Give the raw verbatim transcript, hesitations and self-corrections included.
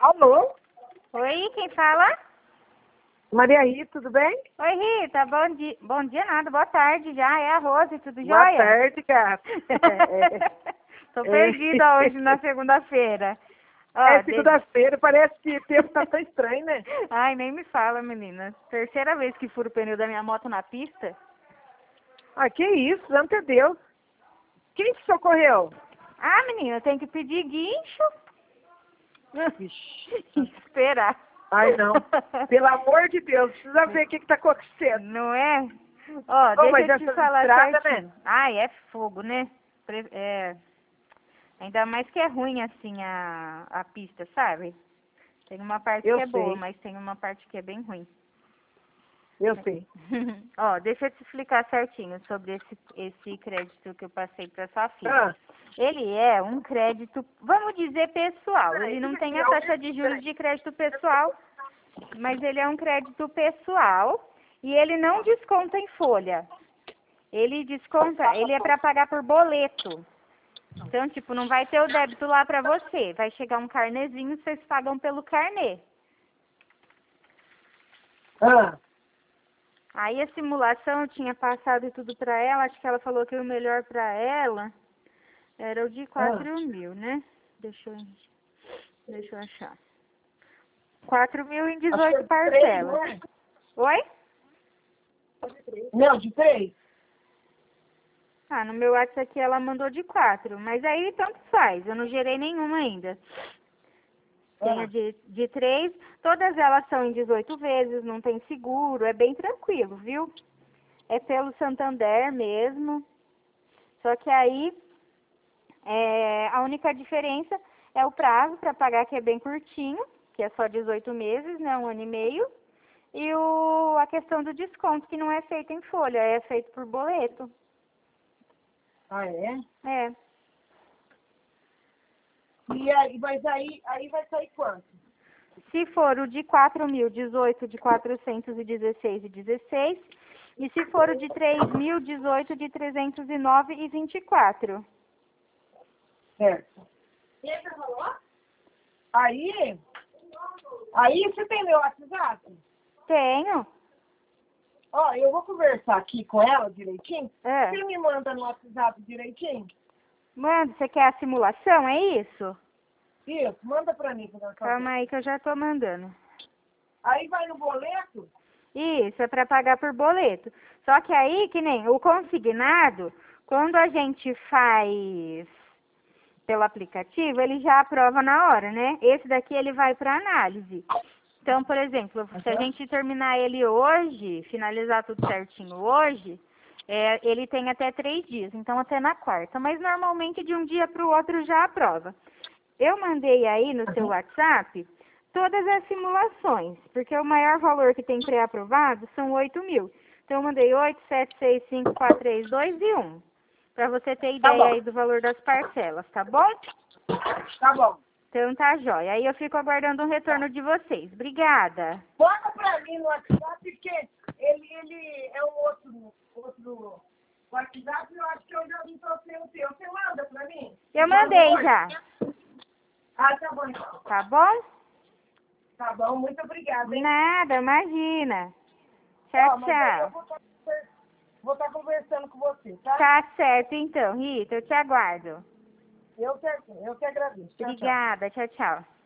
Alô? Oi, quem fala? Maria Rita, tudo bem? Oi, Rita, bom dia. Bom dia nada, boa tarde já. É a Rose, tudo Boa jóia? tarde, gata. Tô É, perdida é. hoje na segunda-feira. Ó, É de- segunda-feira, parece que o tempo tá tão estranho, né? Ai, nem me fala, menina. Terceira vez que furo o pneu da minha moto na pista. Ah, que isso, santo é Deus. Quem te socorreu? Ah, menina, tem que pedir guincho Vixe. e esperar. Ai, não. Pelo amor de Deus, precisa ver o que que tá acontecendo. Não é? Ó, Oh, deixa mas eu te essa falar estrada, certinho. né? Ai, é fogo, né? Pre- É... Ainda mais que é ruim, assim, a, a pista, sabe? Tem uma parte Eu que é boa, sei, mas tem uma parte que é bem ruim. eu sei. Ó, deixa eu te explicar certinho sobre esse, esse crédito que eu passei para sua filha. Ah, Ele é um crédito, vamos dizer, pessoal. ah, Ele isso não tem aqui a é o taxa de juros de crédito pessoal, mas ele é um crédito pessoal e ele não desconta em folha. Ele desconta, ele é para pagar por boleto. Então, tipo, não vai ter o débito lá para você. Vai chegar um carnezinho, vocês pagam pelo carnê. Ah, Aí a simulação eu tinha passado tudo para ela, acho que ela falou que o melhor para ela era o de ah. quatro mil, né? Deixa eu, deixa eu achar. Quatro mil em Acho que é dezoito de três, parcelas. né? Oi? Não, de três. Ah, no meu WhatsApp aqui ela mandou de quatro, mas aí tanto faz, eu não gerei nenhuma ainda. Tem a Ah, de, de três, todas elas são em dezoito vezes, não tem seguro, é bem tranquilo, viu? É pelo Santander mesmo. Só que aí, é, a única diferença é o prazo para pagar, que é bem curtinho, que é só dezoito meses, né, um ano e meio. E o, a questão do desconto, que não é feito em folha, é feito por boleto. ah, é? É. E aí, mas aí, aí vai sair quanto? Se for o de quatro mil, dezoito de quatrocentos e dezesseis e dezesseis. E se for o de três mil, dezoito de trezentos e nove e vinte e quatro. Certo. Aí, aí você tem meu WhatsApp? Tenho. Ó, eu vou conversar aqui com ela direitinho. É. Você me manda no WhatsApp direitinho? Mano, você quer a simulação, é isso? Isso, manda pra mim, por favor. Calma aí que eu já tô mandando. Aí vai no boleto? Isso, é para pagar por boleto. Só que aí, que nem o consignado, quando a gente faz pelo aplicativo, ele já aprova na hora, né? Esse daqui ele vai para análise. Então, por exemplo, se a gente terminar ele hoje, finalizar tudo certinho hoje, é, ele tem até três dias, então até na quarta. Mas normalmente de um dia para o outro já aprova. Eu mandei aí no seu WhatsApp todas as simulações, porque o maior valor que tem pré-aprovado são oito mil. Então eu mandei oito, sete, seis, cinco, quatro, três, dois e um. Para você ter Tá ideia bom, aí do valor das parcelas, tá bom? tá bom. Então tá jóia. Aí eu fico aguardando um retorno de vocês. Obrigada. Bota pra mim no WhatsApp, porque ele, ele é um outro, outro WhatsApp, eu acho que eu já vim pra você o teu. Você manda pra mim? Eu Manda mandei hoje? já. Ah, tá bom então. Tá bom? Tá bom, muito obrigada, hein? Nada, imagina. Tchau, Ó, mas aí eu tchau. vou estar vou tá conversando com você, tá? Tá certo então, Rita. Eu te aguardo. Eu que, eu que agradeço. Tchau, tchau. Obrigada. Tchau, tchau.